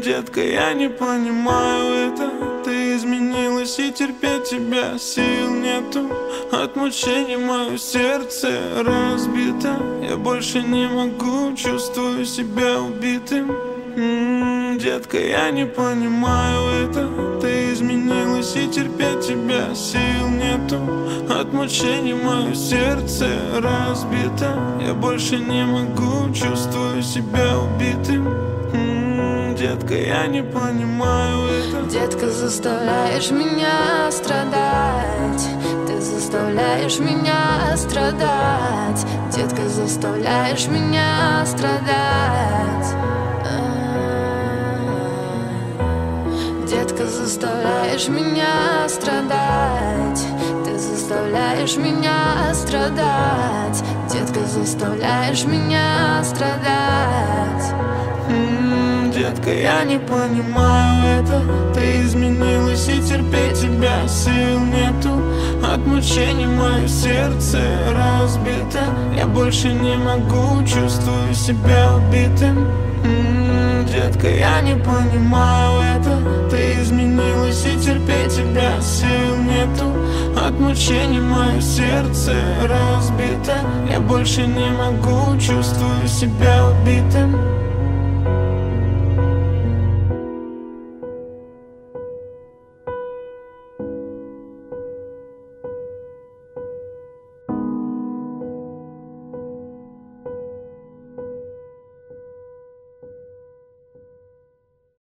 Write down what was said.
Детка, я не понимаю это. Ты изменилась, и терпеть тебя сил нету. От мучений мое сердце разбито. Я больше не могу, чувствую себя убитым. Детка, я не понимаю это. Ты изменилась, и терпеть тебя сил нету. От мучений мое сердце разбито. Я больше не могу, чувствую себя убитым. Детка, я не понимаю это. Детка, заставляешь меня страдать. Ты заставляешь меня страдать. Детка, заставляешь меня страдать. Детка, заставляешь меня страдать. Ты заставляешь меня страдать. Детка, заставляешь меня страдать. Детка, я не понимаю это. Ты изменилась, и терпеть тебя сил нету. От мучений мое сердце разбито. Я больше не могу, чувствую себя убитым. Детка, я не понимаю это. Ты изменилась, и терпеть тебя сил нету. От мучений мое сердце разбито. Я больше не могу, чувствую себя убитым.